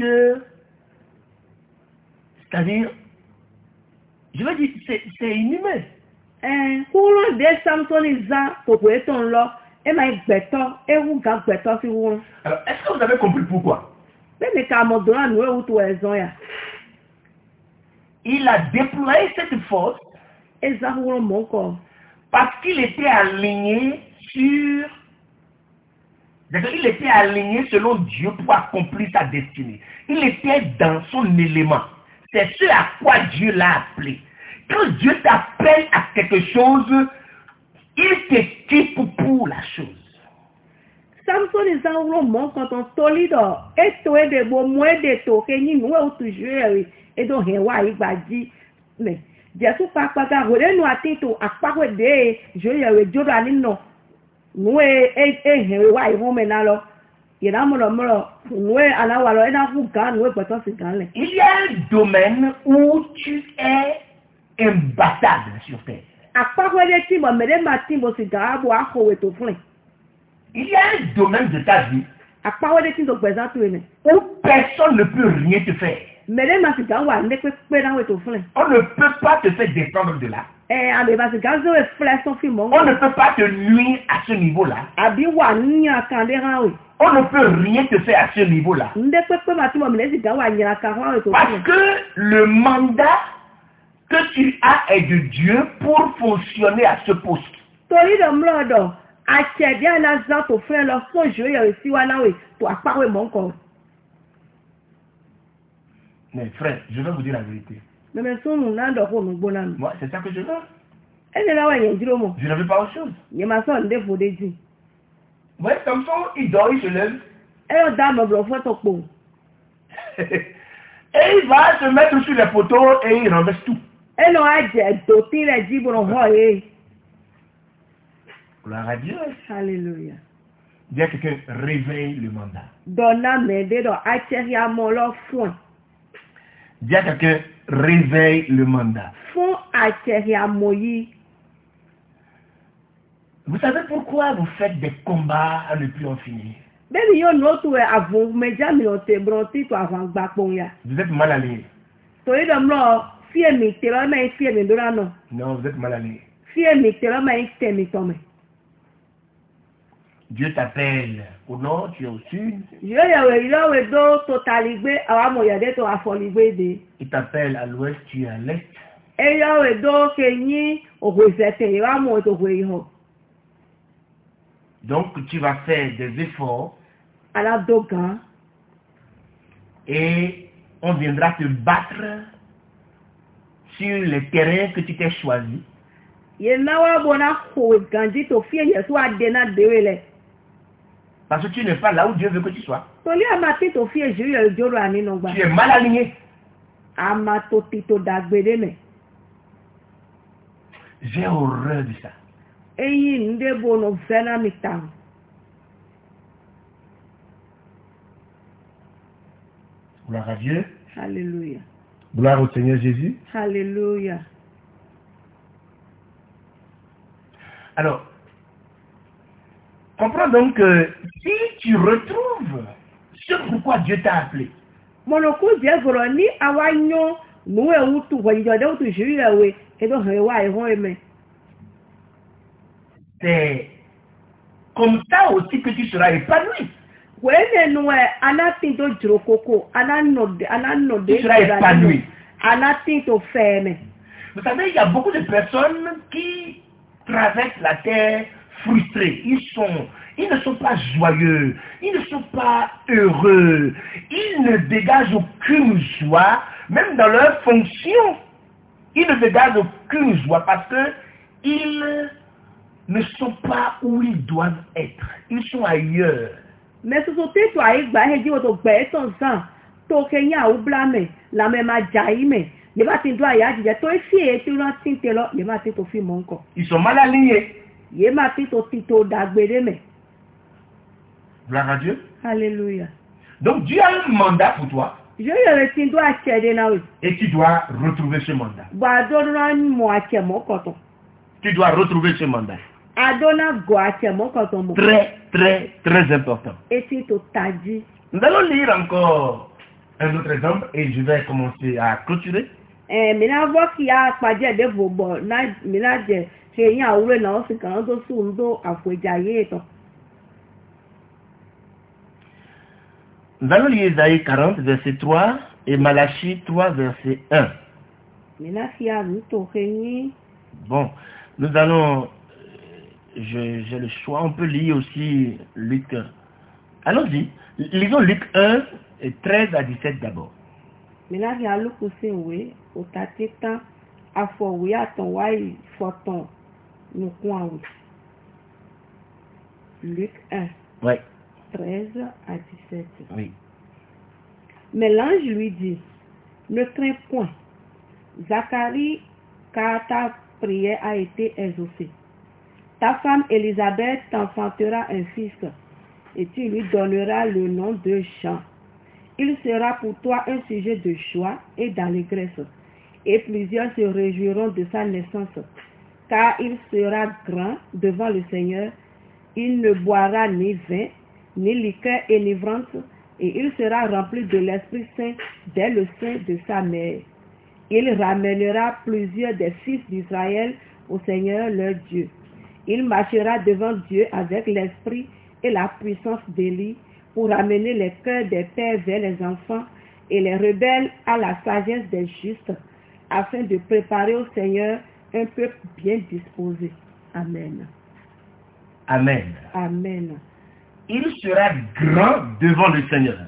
c'est-à-dire, je veux dire, c'est inhumain. Huro de Samson izan popo eton lo e ma gbeto e wu ga gbeto fi huro. Alors, est-ce que vous avez compris pourquoi? Bẹ́ẹ̀ni ká mọ̀ dọ́rà ní ewu tó ẹ̀zọ́ yà. Il a déployé cette force Ẹ̀zá húrọ̀ mọ̀ ń kọ́. parce qu'il était aligné sur... D'accord, il était aligné selon Dieu pour accomplir sa destinée. Il était dans son élément. C'est ce à quoi Dieu l'a appelé. Quand Dieu t'appelle à quelque chose, il t'équipe pour la chose. Samson ẹ̀zá húrọ̀ mọ̀ kan tán tólí dọ̀ ètò èdè bo mú èdè tó kéyìn nù ewu tó ju ẹ̀rì èdò hẹ̀ wá ìgbà jí. Jẹ̀sú pàpàgà wòlé nu àti tó àpáwèdè ju ẹ̀rì jọ́dọ̀ ànínà nù ehẹ̀ wá ìhún mi náà lọ. Yẹ̀dá mọ̀rọ̀mọ̀rọ̀ nù aláwàlọ́ ẹ̀dá fún gàn nù pẹ̀tọ́ sí gàn lẹ̀. Il y a un domaine où tu es imbattable sur terre. Àpáwèdè tí mo mẹ́rẹ́ máa tí mo sì gàn á bọ̀ àkọ̀wé tó fún ẹ̀. Il y a un domaine de ta vie Àpáwèdè tí mo gbẹ̀zá tó ẹ̀. où personne ne peut rien te faire. Mẹ́rẹ́ máa sì gàn wà ní pé náà tó fún ẹ̀. On ne peut pas te faire descendre de là. Àbí máa sì gàn zó efúlẹ̀ sọ fí mọ́. On ne peut pas te nuire à ce niveau-là. Àbí wà níyàn kan dé hàn wẹ̀. On ne peut rien te faire à ce niveau-là. Ndé pépé máa tí mo mẹ́rẹ́ sì gàn wà nyàn kan hàn wẹ̀ tó fún Parce ẹ̀. que le mandat que tu as est de Dieu pour fonctionner à ce poste. Torí dọ̀ mlọ́dọ̀ àtsẹ̀dí àlázà tó fún ẹ lọ fún ìṣòro yẹ̀rì sí wa náà wẹ̀ tó àpáwẹ̀ mọ́ nǹkan. Mais frère, je vais vous dire la vérité. Mẹ́mẹ́ sóhun náà dọ̀ fún òun gbóná mi. Moi, c'est ça que je veux. Ẹni láwọn èèyàn dúró mọ̀. Je ne veux pas autre chose. Yẹn máa sọ̀rọ̀ ndé fòdé jì. Vous voyez, Samson, il dort, il se lève. Ẹ yóò dá àmọ̀bùrọ̀ fún ẹ̀tọ̀ pò. Et il va se mettre sur les poteaux et il renverse tout. Ẹ lọ àjẹ́ dòtí rẹ̀ jí bọ̀rọ̀ hàn yé. Gloire à Dieu. Hallelujah. Dis à quelqu'un, réveille le mandat. Dọ̀nà mẹ́ẹ̀dẹ́ dọ̀ àtsẹ̀hí àmọ́ lọ fún ẹ̀. Dis à quelqu'un, réveille le mandat. Fún àtsẹ̀hí àmọ́ yìí. Vous savez pourquoi vous faites des combats à ne plus en finir? Bẹ́ẹ̀ni yóò nù otu ẹ̀ àvùn méjà mìíràn tẹ̀ bọ̀rọ̀ títù àvùn àgbàpọ̀ ya. Vous êtes mal allé. Torí dọ̀ mlọ fíèmì tẹ̀rọ mẹ́rin fíèmì lóra nọ. Non, vous êtes mal allé. Fíèmì tẹ̀rọ mẹ́rin tẹ̀mì tọ̀mẹ̀. Dieu t'appelle au nord, tu es au sud. Yóò yẹ̀wò ìlọ́wẹ̀ dó tó taligbé àwọn amòyàdé tó àfọ̀ligbé dé. Il t'appelle à l'ouest, tu es à l'est. Eyọ̀wẹ̀ dó kenyí òhò ìfẹ̀tẹ̀ ìwà mọ̀ òhò ìhàn. Donc tu vas faire des efforts Aládógan. et on viendra te battre sur les terrains que tu t'es choisi. Yẹn náà wá bọ̀ náà kòwé gànjí tó fi èyẹ tó àdé náà déwé lẹ̀. Parce que tu n'es pas là où Dieu veut que tu sois. Torí àmàtí tó fi èjì rẹ̀ jóró ànínú gbà. Tu es mal aligné. Àmàtòtì tó dàgbédé mẹ́. J'ai horreur de ça. Eyín ndé bo nù fẹ́nà mi tàn. Gloire à Dieu. Hallelujah. Gloire au Seigneur Jésus. Hallelujah. Alors, comprends donc que si tu retrouves ce pourquoi Dieu t'a appelé, Mọ̀nàkú jẹ́ gbọ̀rọ̀ ní àwa yán nù ewu tu wọ̀nyíjọ́ dẹ́wù tu ṣìírí ẹ̀wẹ̀ ẹ̀dọ̀ hàn wá ẹ̀hún ẹ̀mẹ́. c'est comme ça aussi que tu seras épanoui. Wèé nẹnu ẹ̀ anátín tó jùrò kókó anánọ̀dé Tu seras épanoui. anátín tó fẹ́ ẹ̀mẹ́. Vous savez, il y a beaucoup de personnes qui traversent la terre frustrées. ils ne sont pas joyeux, ils ne sont pas heureux, ils ne dégagent aucune joie, même dans leur fonction. Ils ne dégagent aucune joie parce que ils ne sont pas où ils doivent être. Ils sont ailleurs. Mais ce sont tes toi et bah dit auto bé ton sang to Kenya ou blâmer la même jaime ne va tin doit ya dit to fie tu ran tin te lo ne ma te to fi mon ko. Ils sont mal alignés. Ye ma te to tito dagbere me. Gloire à Dieu. Alléluia. Donc Dieu a un mandat pour toi. Je le tin doit chéder na oui. Et tu dois retrouver ce mandat. Ba do ran mo ache mo koto. Tu dois retrouver ce mandat. Adona go ache mo koto mo. Très, très, très important. Et si to taji. Nous allons lire encore un autre exemple et je vais commencer à clôturer. Mina vo ki a paje de bobo na mina je se yin awure na o si kan do su ndo afwejaye to. Nous allons lire Isaïe 40, verset 3 et Malachie 3, verset 1. Mina ki a to kenyi. Bon, nous allons, j'ai le choix, on peut lire aussi Luc 1. Allons-y, lisons Luc 1, et 13 à 17 d'abord. Mina ki a luku sinwe o tatita afọwe aton wai foton nukun awi. Luc 1. Oui. 13 à 17. Oui. Mais l'ange lui dit, ne crains point, Zacharie, car ta prière a été exaucée. Ta femme Élisabeth t'enfantera un fils, et tu lui donneras le nom de Jean. Il sera pour toi un sujet de joie et d'allégresse, et plusieurs se réjouiront de sa naissance, car il sera grand devant le Seigneur. Il ne boira ni vin, ni liqueur enivrante, et il sera rempli de l'Esprit Saint dès le sein de sa mère. Il ramènera plusieurs des fils d'Israël au Seigneur leur Dieu. Il marchera devant Dieu avec l'esprit et la puissance d'Élie pour amener les cœurs des pères vers les enfants et les rebelles à la sagesse des justes, afin de préparer au Seigneur un peuple bien disposé. Amen. Amen. Amen. Il sera grand devant le Seigneur.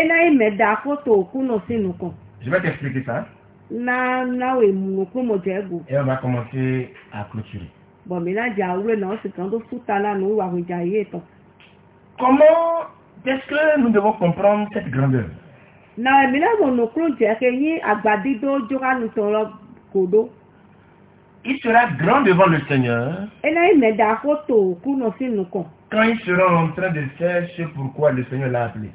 Je vais t'expliquer ça. Et on va commencer à clôturer. Comment est-ce que nous devons comprendre cette grandeur? Il sera grand devant le Seigneur quand il sera en train de faire ce pourquoi le Seigneur l'a appelé.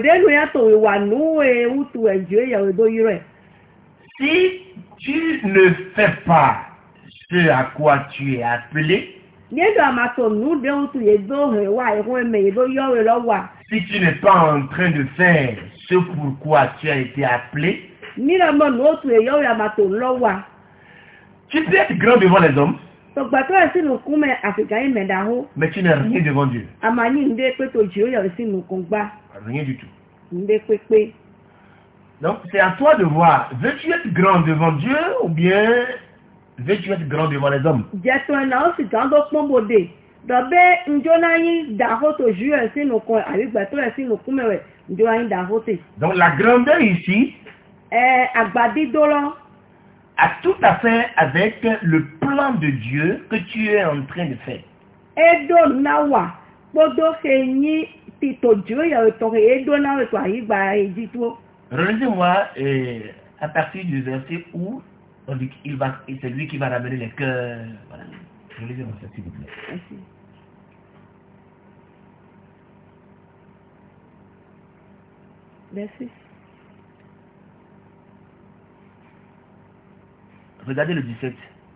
Si tu ne fais pas ce à quoi tu es appelé, si tu n'es pas en train de faire ce pourquoi tu as été appelé, tu peux être grand devant les hommes, mais tu n'es rien devant Dieu. Rien du tout. Donc c'est à toi de voir, veux-tu être grand devant Dieu ou bien veux-tu être grand devant les hommes? Donc la grandeur ici a tout à faire avec le plan de Dieu que tu es en train de faire. Relisez-moi à partir du verset où on dit qu'il va, c'est lui qui va ramener les cœurs. Voilà. Relisez-moi ça s'il vous plaît. Merci. Verset. Regardez le 17.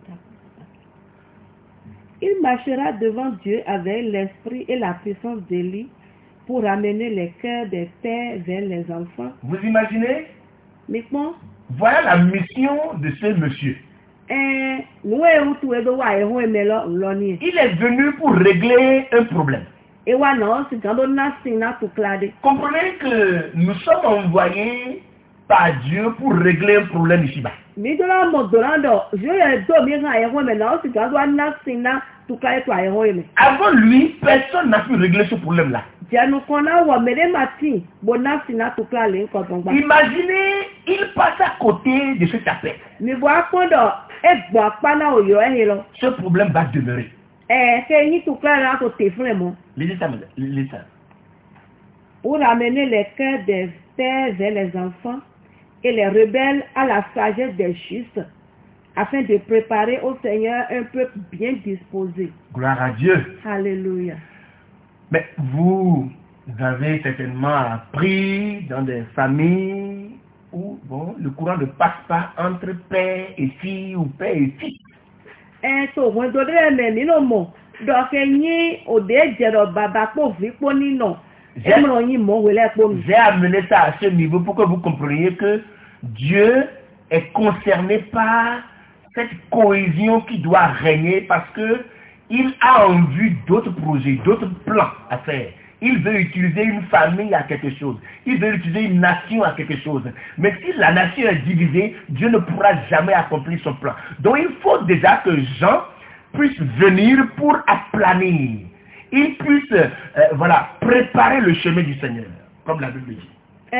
Il marchera devant Dieu avec l'esprit et la puissance d'Élie pour amener les cœurs des pères vers les enfants. Vous imaginez? Maintenant, voilà la mission de ce monsieur. Il est venu pour régler un problème. Comprenez que nous sommes envoyés par Dieu pour régler un problème ici-bas. mi do la mo do la do je ye do mi ha ye ho me na o si ga do na sina tu ka e to aye ho me. Avant lui, personne n'a pu régler ce problème-là. Janu kona wa me de mati bo na sina tu ka le nko ton gba. Imaginez, il passe à côté de cet appel. Mi bo apondo e gbo apa na oyo e lo. Ce problème va demeurer. Ke yin tu ka la to te fun mo. Lisez ça, madame. Lisez ça. Pour amener les cœurs des pères vers les enfants et les rebelles à la sagesse des justes, afin de préparer au Seigneur un peuple bien disposé. Gloire à Dieu. Alléluia. Mais vous avez certainement appris dans des familles où le courant ne passe pas entre père et fille ou père et fils. So when do de me mi no mo do ke yin ode jero baba po fi po nino. J'ai amené ça à ce niveau pour que vous compreniez que Dieu est concerné par cette cohésion qui doit régner parce que il a en vue d'autres projets, d'autres plans à faire. Il veut utiliser une famille à quelque chose. Il veut utiliser une nation à quelque chose. Mais si la nation est divisée, Dieu ne pourra jamais accomplir son plan. Donc il faut déjà que Jean puisse venir pour aplanir. Il puisse préparer le chemin du Seigneur, comme la Bible dit.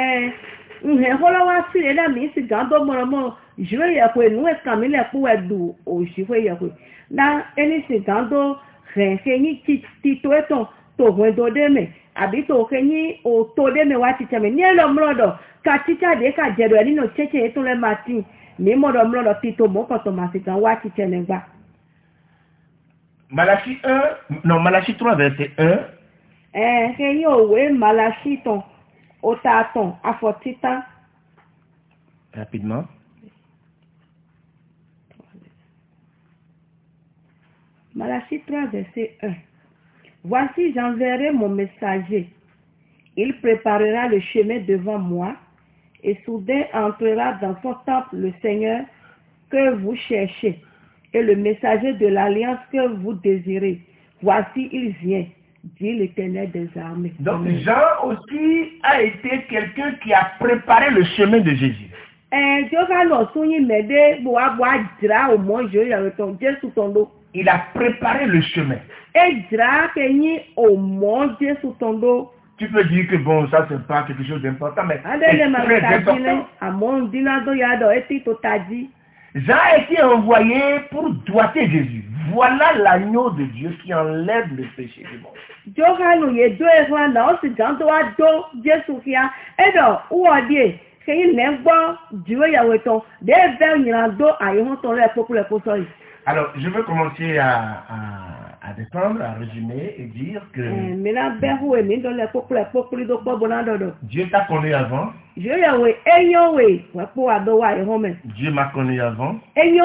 Malachie 3, verset 1. Rapidement. Malachie 3, verset 1. Voici, j'enverrai mon messager. Il préparera le chemin devant moi, et soudain entrera dans son temple le Seigneur que vous cherchez, et le messager de l'alliance que vous désirez. Voici, il vient, dit l'Éternel des armées. Donc Jean aussi a été quelqu'un qui a préparé le chemin de Jésus. Il a préparé le chemin. Tu peux dire que bon, ça c'est pas quelque chose d'important, mais c'est très important. Jean a été envoyé pour doiter Jésus. Voilà l'agneau de Dieu qui enlève le péché du monde. Alors, je veux commencer à descendre, à résumer et dire que Dieu t'a connu avant. Dieu m'a connu avant.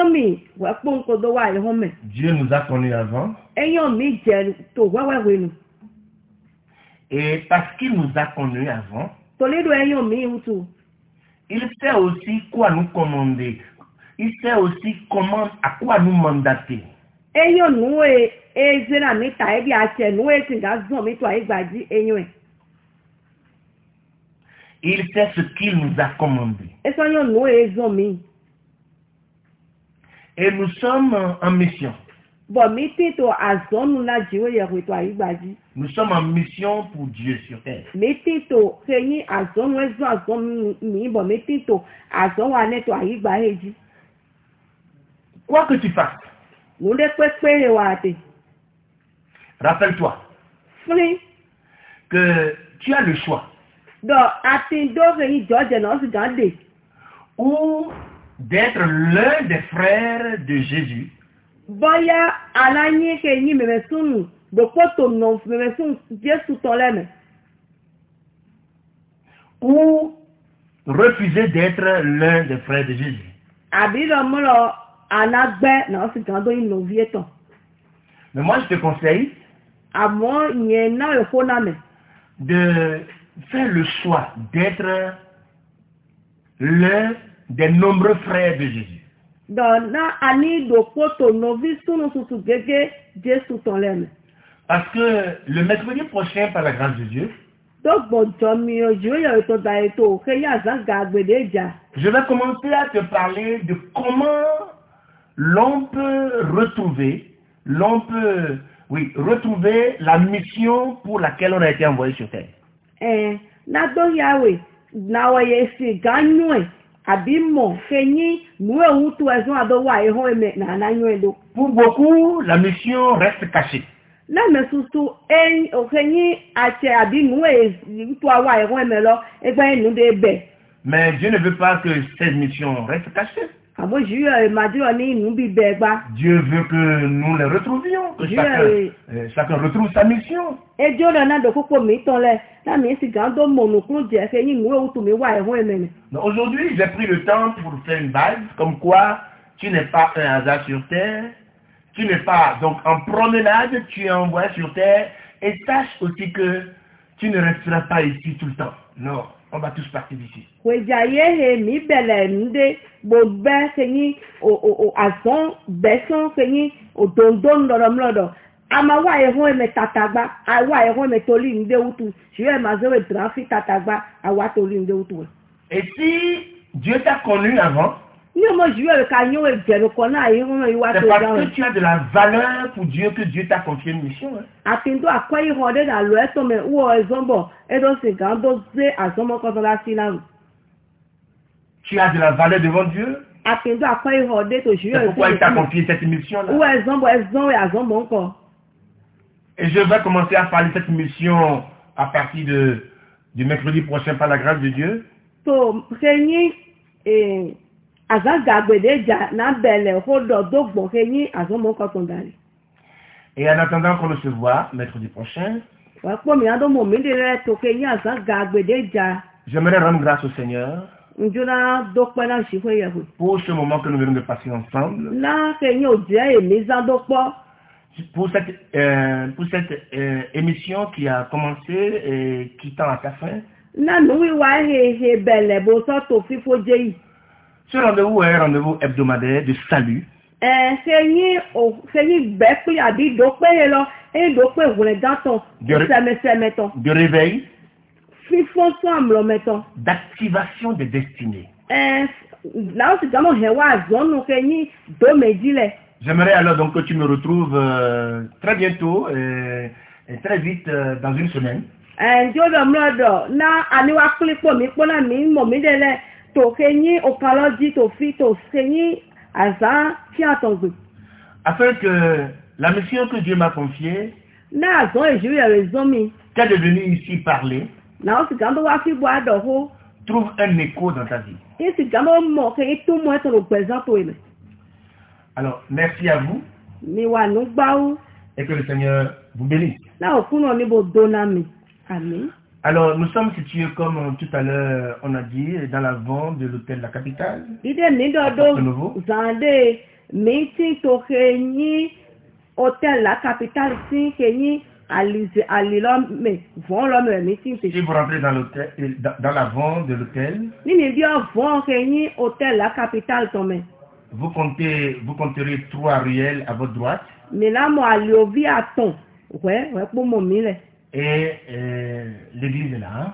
Dieu nous a connus avant. Et parce qu'il nous a connus avant, il sait aussi quoi nous commander. Il sait aussi à quoi nous mandater. Il sait ce qu'il nous a commandé. Et nous sommes en mission. Nous sommes en mission pour Dieu sur terre. Quoi que tu fasses, rappelle-toi que tu as le choix. Ou d'être l'un des frères de Jésus, ou refuser d'être l'un des frères de Jésus. Mais moi je te conseille de faire le choix d'être l'un des nombreux frères de Jésus. Parce que le mercredi prochain, par la grâce de Dieu, Je vais commencer à te parler de comment l'on peut retrouver la mission pour laquelle on a été envoyé sur terre. Pour beaucoup, la mission reste cachée. Mais Dieu ne veut pas que cette mission reste cachée. Dieu veut que nous les retrouvions, que chacun retrouve sa mission. Aujourd'hui, j'ai pris le temps pour faire une base, comme quoi tu n'es pas un hasard sur terre, tu n'es pas donc en promenade, tu es envoyé sur terre, et sache aussi que tu ne resteras pas ici tout le temps. Non. On va tous partir d'ici. Et si Dieu t'a connu avant, c'est parce que tu as de la valeur pour Dieu que Dieu t'a confié une mission. Tu as de la valeur devant Dieu. C'est pourquoi il t'a confié cette mission-là. Et je vais commencer à parler de cette mission à partir du mercredi prochain par la grâce de Dieu. Et en attendant qu'on se voit mercredi prochain, j'aimerais rendre grâce au Seigneur pour ce moment que nous venons de passer ensemble, pour cette émission qui a commencé et qui tend à sa fin. Ce rendez-vous est un rendez-vous hebdomadaire de salut. De réveil, d'activation des destinées. J'aimerais alors donc que tu me retrouves très bientôt et très vite dans une semaine. Afin que la mission que Dieu m'a confiée, qui est devenue ici parler, trouve un écho dans ta vie. Alors, merci à vous et que le Seigneur vous bénisse. Alors, nous sommes situés, comme tout à l'heure on a dit, dans l'avant de l'hôtel La Capitale. Hôtel La Capitale, si vous rentrez dans l'avant de l'hôtel, Hôtel La Capitale, vous compterez 3 ruelles à votre droite. Et l'église est là.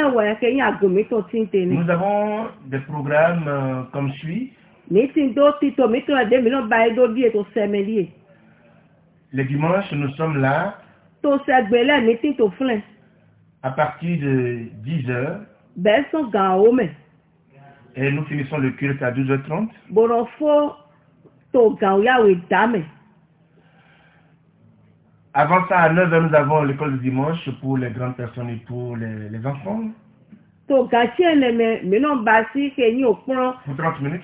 Nous avons des programmes comme suit. Les dimanches, nous sommes là à partir de 10h. Et nous finissons le culte à 12h30. Avant ça, à 9h, nous avons l'école du dimanche pour les grandes personnes et pour les enfants. Pour 30 minutes.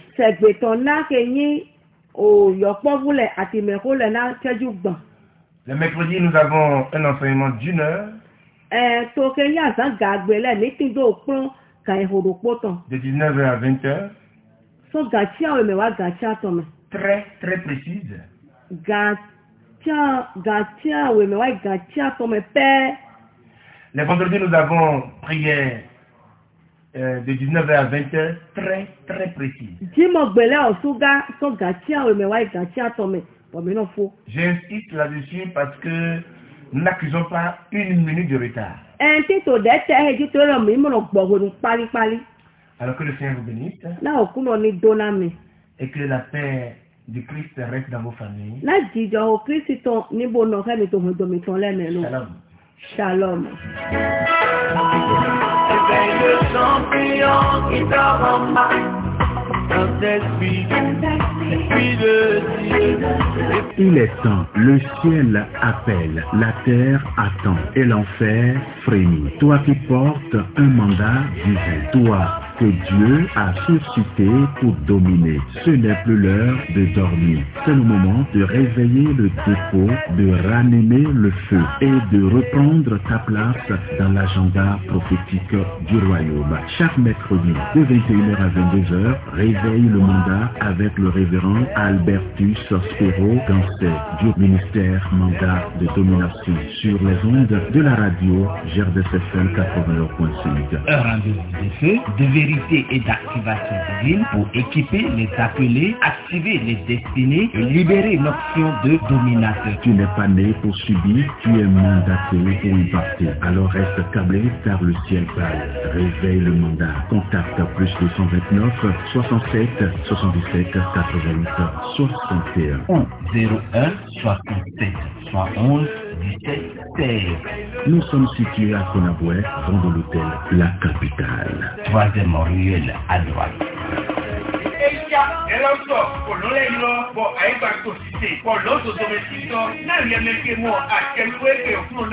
Le mercredi, nous avons un enseignement d'1 heure. De 19h à 20h. Très, très précise. Les vendredis, nous avons prière de 19h à 20h, très, très précise. J'insiste là-dessus parce que nous n'accusons pas 1 minute de retard. Un titre d'être éditeur, mais mon bon, pali. Alors que le Seigneur vous bénisse. Là, au coup, on est donné. Et que la paix du Christ reste dans vos familles. Là, dis au Christ, ton niveau n'aurait pas de ton Shalom. Shalom. Éveille le champion qui dort en main. Saint-Esprit de Dieu. Il est temps, le ciel appelle, la terre attend et l'enfer frémit. Toi qui portes un mandat divin, toi que Dieu a suscité pour dominer. Ce n'est plus l'heure de dormir. C'est le moment de réveiller le dépôt, de ranimer le feu et de reprendre ta place dans l'agenda prophétique du royaume. Chaque mercredi, de 21h à 22h, réveille le mandat avec le révérend Albertus Spero Ganset du ministère mandat de domination sur les ondes de la radio GRDS-FM 89.5. Un rendez-vous de feu, de vérité et d'activation divine pour équiper les appelés, activer les destinés et libérer l'option de dominateur. Tu n'es pas né pour subir, tu es mandaté pour impacter. Alors reste câblé car le ciel parle. Réveille le mandat. Contacte plus 229 67 77 88 61 ou 01 67 71 17 16. Nous sommes situés à Konaboué, rond de l'hôtel La Capitale. Troisième ruelle à droite. Et là, pour nous les gens, pour aller par société, pour l'autre domestique, n'a rien que moi, à quel point que